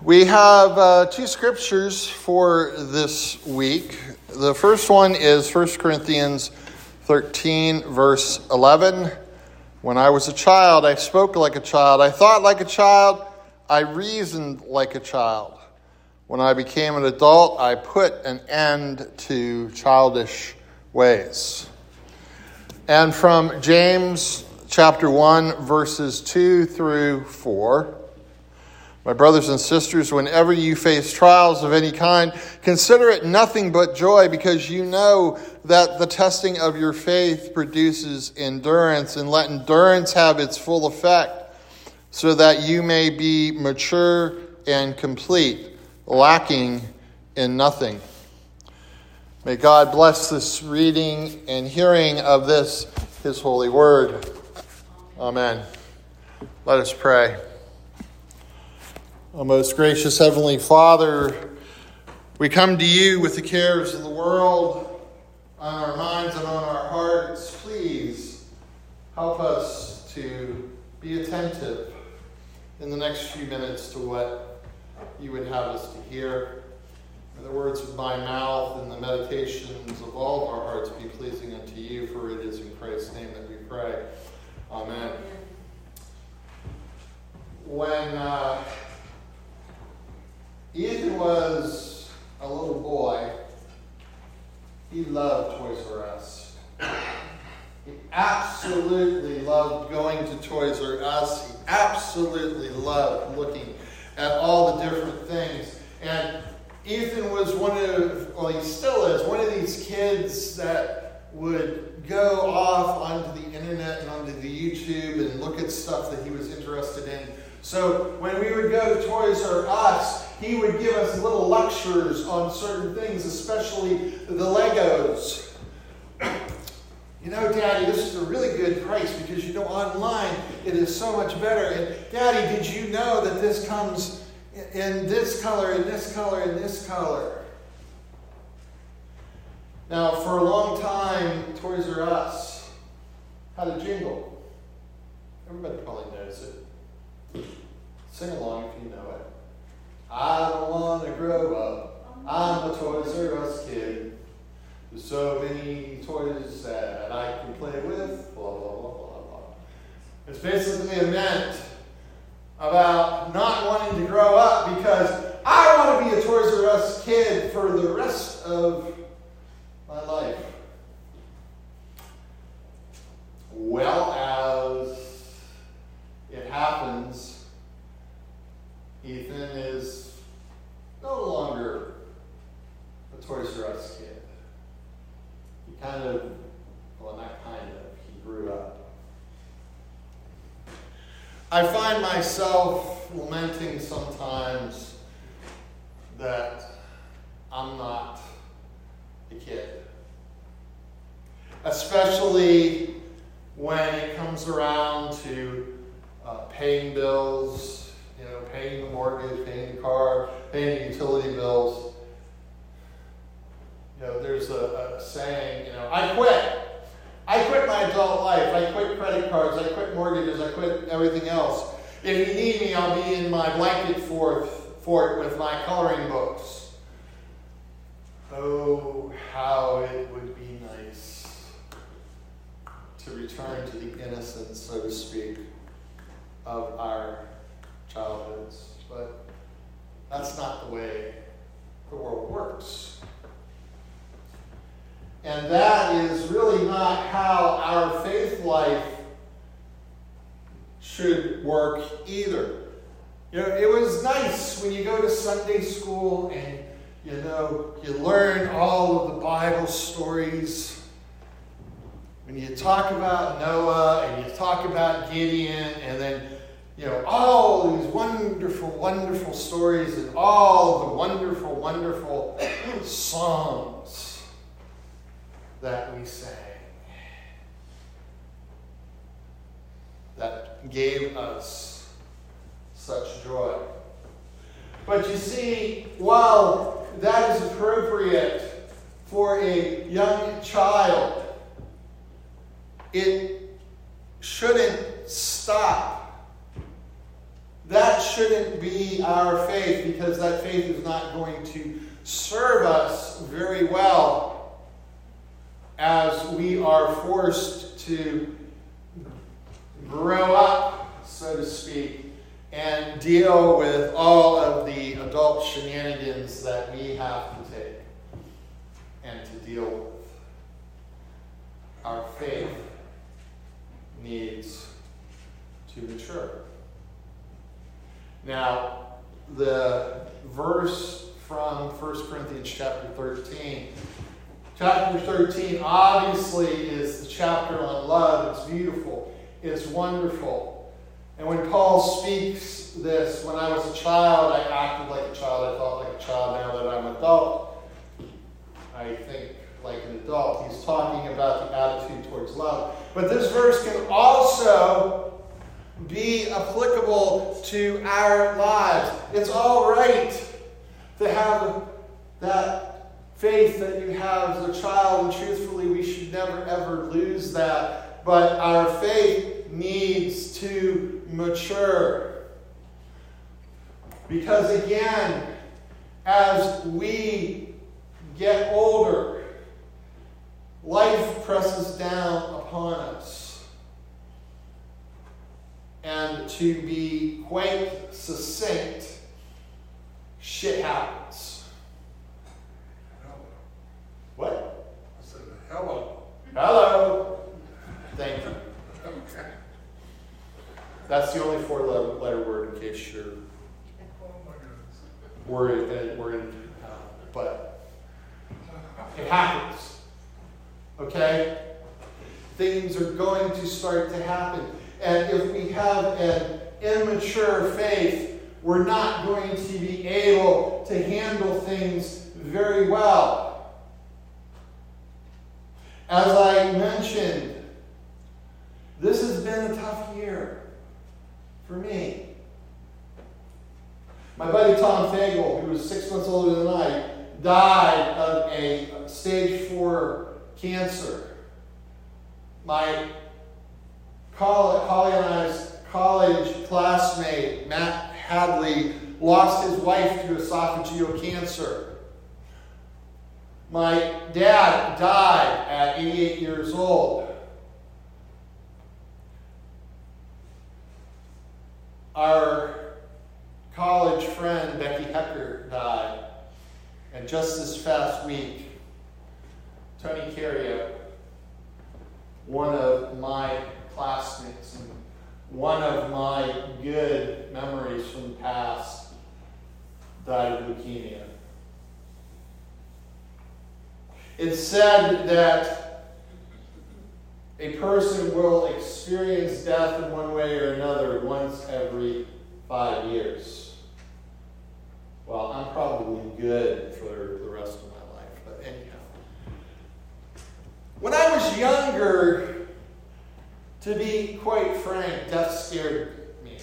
We have two scriptures for this week. The first one is 1 Corinthians 13, verse 11. When I was a child, I spoke like a child. I thought like a child. I reasoned like a child. When I became an adult, I put an end to childish ways. And from James chapter 1, verses 2 through 4. My brothers and sisters, whenever you face trials of any kind, consider it nothing but joy, because you know that the testing of your faith produces endurance, and let endurance have its full effect, so that you may be mature and complete, lacking in nothing. May God bless this reading and hearing of this, his holy word. Amen. Let us pray. O most gracious Heavenly Father, we come to you with the cares of the world on our minds and on our hearts. Please help us to be attentive in the next few minutes to what you would have us to hear. May the words of my mouth and the meditations of all of our hearts be pleasing unto you, for it is in Christ's name that we pray. Amen. When Ethan was a little boy, he loved Toys R Us. He absolutely loved going to Toys R Us. He absolutely loved looking at all the different things. And Ethan was he still is, one of these kids that would go off onto the internet and onto the YouTube and look at stuff that he was interested in. So when we would go to Toys R Us, he would give us little lectures on certain things, especially the Legos. You know, Daddy, this is a really good price because, online it is so much better. And Daddy, did you know that this comes in this color, in this color, in this color? Now, for a long time, Toys R Us had a jingle. Everybody probably knows it. Sing along if you know it. I don't want to grow up. I'm a Toys R Us kid. There's so many toys that I can play with. Blah, blah, blah, blah, blah. It's basically a lament about not wanting to grow up because I want to be a Toys R Us kid for the rest of my life. Well, as it happens, Ethan is no longer a Toys R Us kid. He he grew up. I find myself lamenting sometimes that I'm not a kid. Especially when it comes around to paying bills, paying the mortgage, paying the car, paying the utility bills. There's a saying, I quit. I quit my adult life. I quit credit cards. I quit mortgages. I quit everything else. If you need me, I'll be in my blanket fort with my coloring books. Oh, how it would be nice to return to the innocence, so to speak, of our childhoods. But that's not the way the world works. And that is really not how our faith life should work either. It was nice when you go to Sunday school and, you learn all of the Bible stories. When you talk about Noah and you talk about Gideon and then, all these wonderful, wonderful stories and all the wonderful, wonderful songs that we sang that gave us such joy. But you see, while that is appropriate for a young child, it shouldn't stop. That shouldn't be our faith, because that faith is not going to serve us very well as we are forced to grow up, so to speak, and deal with all of the adult shenanigans that we have to take and to deal with. Our faith needs to mature. Now, the verse from 1 Corinthians chapter 13. Chapter 13 obviously is the chapter on love. It's beautiful. It's wonderful. And when Paul speaks this, when I was a child, I acted like a child. I thought like a child. Now that I'm an adult, I think like an adult. He's talking about the attitude towards love. But this verse can also be applicable to our lives. It's all right to have that faith that you have as a child, and truthfully, we should never ever lose that. But our faith needs to mature. Because again, as we get older, life presses down upon us. And to be quite succinct, shit happens. What? I said, hello. Hello. Thank you. Okay. That's the only four-letter word in case you're Oh my goodness. worried, but it happens. Okay? Things are going to start to happen. And if we have an immature faith, we're not going to be able to handle things very well. As I mentioned, this has been a tough year for me. My buddy Tom Fagel, who was 6 months older than I, died of a stage 4 cancer. My college classmate, Matt Hadley, lost his wife to esophageal cancer. My dad died at 88 years old. Our college friend, Becky Hecker, died. And just this past week, Tony Carrier, one of my classmates and one of my good memories from the past, died of leukemia. It's said that a person will experience death in one way or another once every 5 years. Well, I'm probably good for the rest of my life, but anyhow. When I was younger, to be quite frank, death scared me.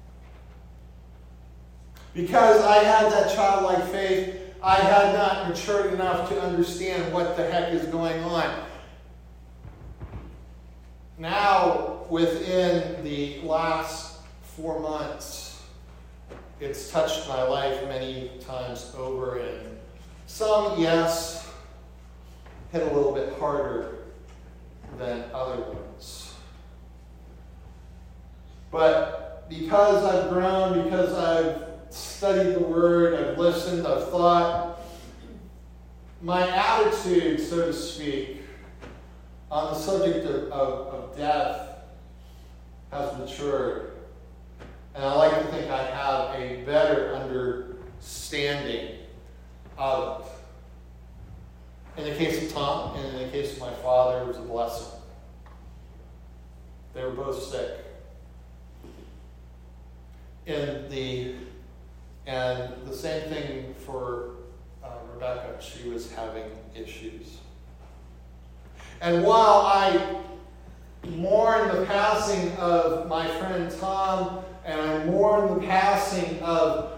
Because I had that childlike faith, I had not matured enough to understand what the heck is going on. Now, within the last 4 months, it's touched my life many times over, and some, yes, hit a little bit harder than other ones. But because I've grown, because I've studied the Word, I've listened, I've thought, my attitude, so to speak, on the subject of death has matured. And I like to think I have a better understanding of it. In the case of Tom, and in the case of my father, it was a blessing. They were both sick. And the same thing for Rebecca. She was having issues. And while I mourn the passing of my friend Tom, and I mourn the passing of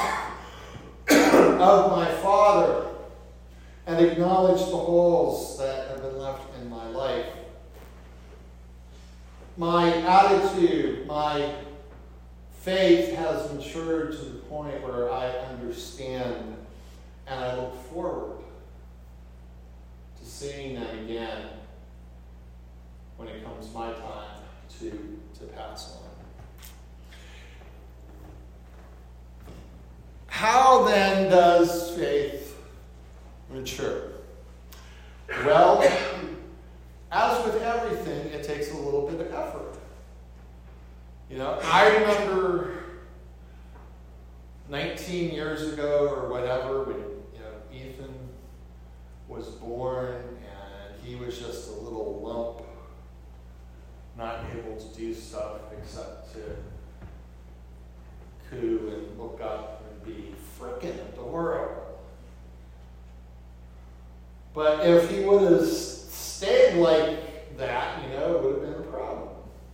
my father, and acknowledge the holes that have been left in my life, my attitude, my faith has matured to the point where I understand and I look forward to seeing them again when it comes my time to pass on. How then does faith mature? Well, as with everything, it takes a little bit of effort. I remember 19 years ago or whatever, when Ethan was born and he was just a little lump, not able to do stuff except to coo and look up and be freaking adorable. But if he would have stayed like that, it would have been a problem.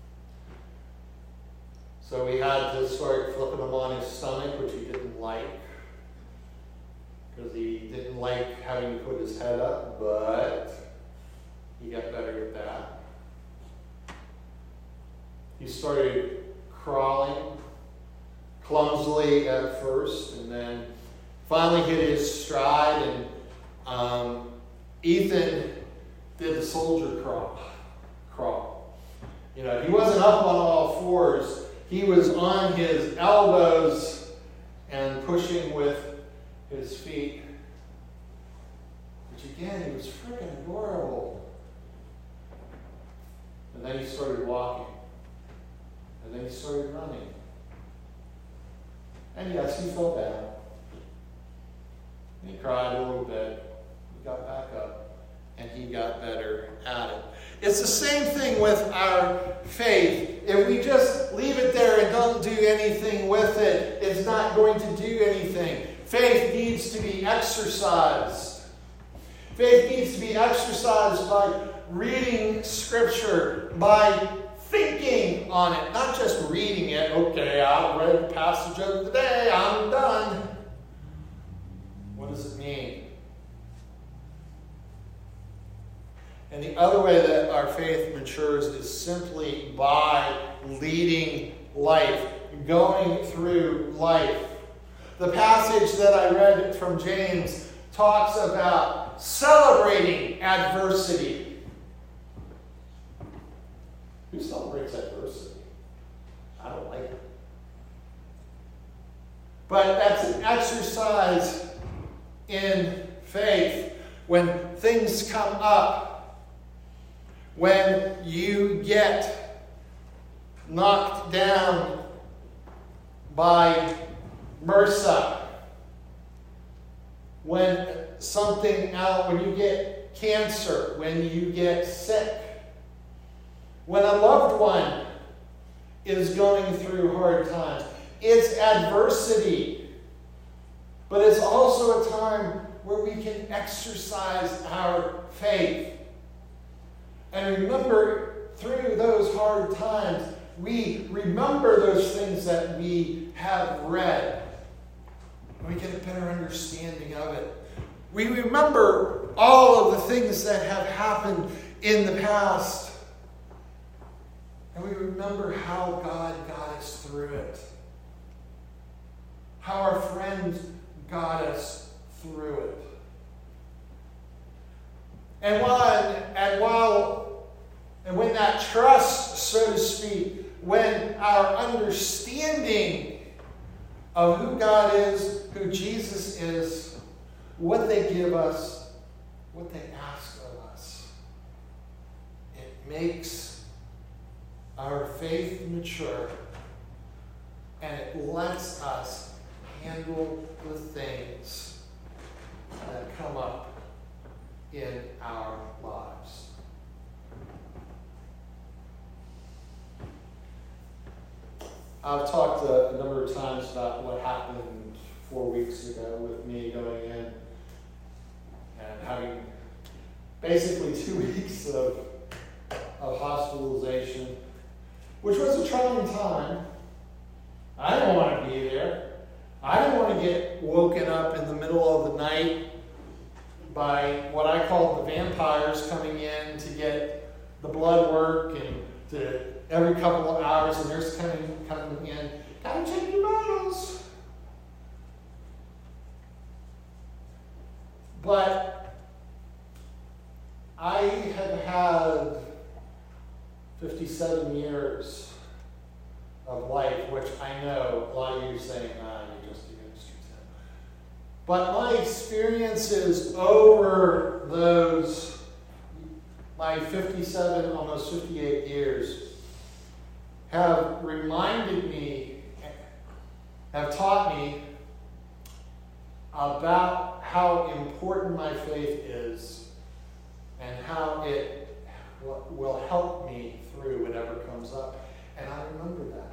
So we had to start flipping him on his stomach, which he didn't like, because he didn't like having to put his head up, but he got better at that. He started crawling, clumsily at first, and then finally hit his stride, and Ethan did the soldier crawl. He wasn't up on all fours. He was on his elbows and pushing with his feet. Which again, he was freaking adorable. And then he started walking. And then he started running. And yes, he felt bad. And he cried a little bit. He got back up. And he got better at it. It's the same thing with our faith. If we just leave it there and don't do anything with it, it's not going to do anything. Faith needs to be exercised. Faith needs to be exercised by reading Scripture, by thinking on it, not just reading it. Okay, I read the passage of the day, I'm done. What does it mean? And the other way that our faith matures is simply by leading life, going through life. The passage that I read from James talks about celebrating adversity. Who celebrates adversity? I don't like it. But that's an exercise in faith. When things come up, when you get knocked down by MRSA, when you get cancer, when you get sick, when a loved one is going through hard times, it's adversity. But it's also a time where we can exercise our faith. And remember, through those hard times, we remember those things that we have read. And we get a better understanding of it. We remember all of the things that have happened in the past. And we remember how God got us through it. How our friends got us through it. And when that trust, so to speak, when our understanding of who God is, who Jesus is, what they give us, what they ask of us, it makes our faith mature, and it lets us handle the things that come up in our lives. I've talked a number of times about what happened 4 weeks ago with me going in and having basically 2 weeks of hospitalization, which was a trying time. I didn't want to be there. I didn't want to get woken up in the middle of the night by what I call the vampires coming in to get the blood work, and every couple of hours a nurse coming in, Gotta check your vitals. But I have had 57 years of life, which I know a lot of you are saying, you're just a youngster, Tim. But my experiences over my 57, almost 58 years, have reminded me, have taught me about how important my faith is and how it will help me through whatever comes up. And I remember that.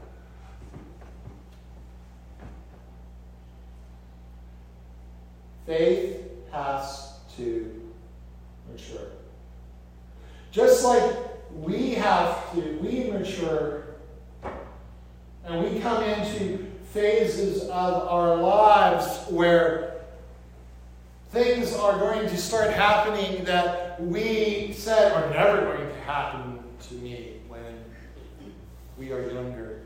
Faith has to mature. Just like we mature and we come into phases of our lives where things are going to start happening that we said are never going to happen to me when we are younger.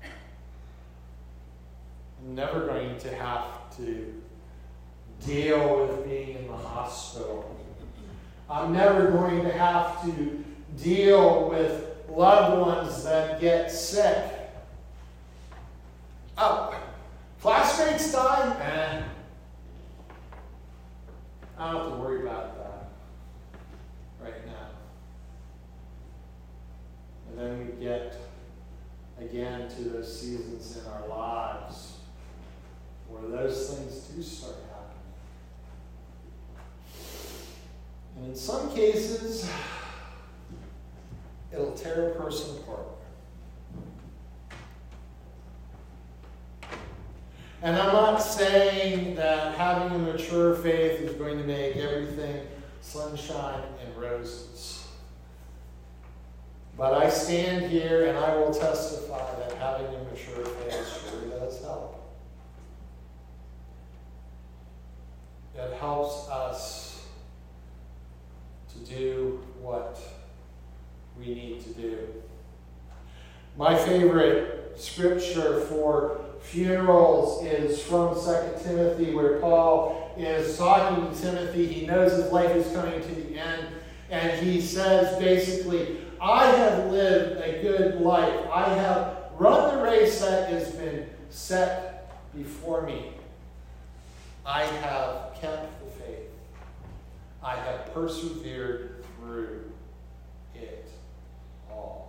I'm never going to have to deal with being in the hospital. I'm never going to have to deal with loved ones that get sick. Oh, classmates die? I don't have to worry about that right now. And then we get again to those seasons in our lives where those things do start happening. And in some cases, it'll tear a person apart. And I'm not saying that having a mature faith is going to make everything sunshine and roses. But I stand here and I will testify that having a mature faith sure does help. It helps us to do what we need to do. My favorite scripture for funerals is from 2 Timothy, where Paul is talking to Timothy. He knows his life is coming to the end, and he says basically, I have lived a good life. I have run the race that has been set before me. I have kept the faith. I have persevered through it all.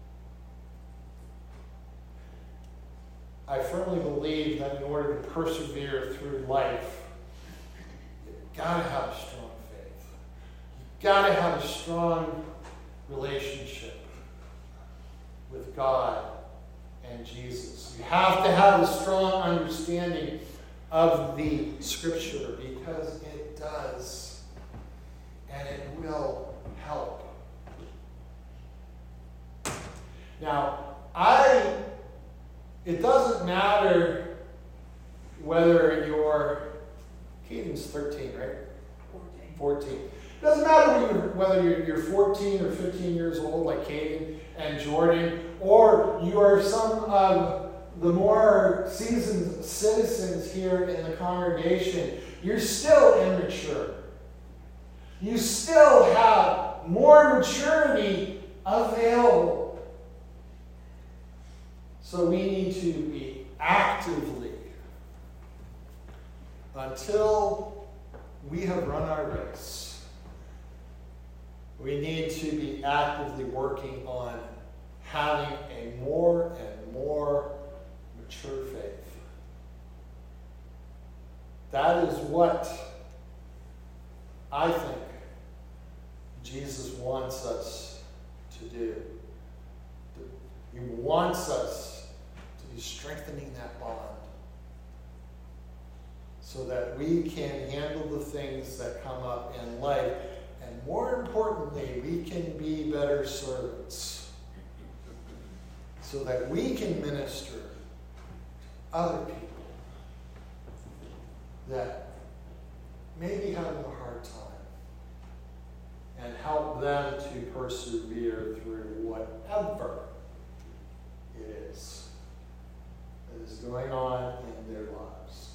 I firmly believe that in order to persevere through life, you've got to have a strong faith. You've got to have a strong relationship with God and Jesus. You have to have a strong understanding of the Scripture because it does, and it will help. Now, it doesn't matter whether Caden's 13, right? 14. It doesn't matter whether you're 14 or 15 years old like Caden and Jordan, or you are some of the more seasoned citizens here in the congregation. You're still immature. You still have more maturity available. So we need to be actively, until we have run our race, we need to be actively working on having a more and more mature faith. That is what I think Jesus wants us to do. He wants us to be strengthening that bond so that we can handle the things that come up in life. And more importantly, we can be better servants so that we can minister to other people that may be having a hard time and help them to persevere through whatever it is that going on in their lives.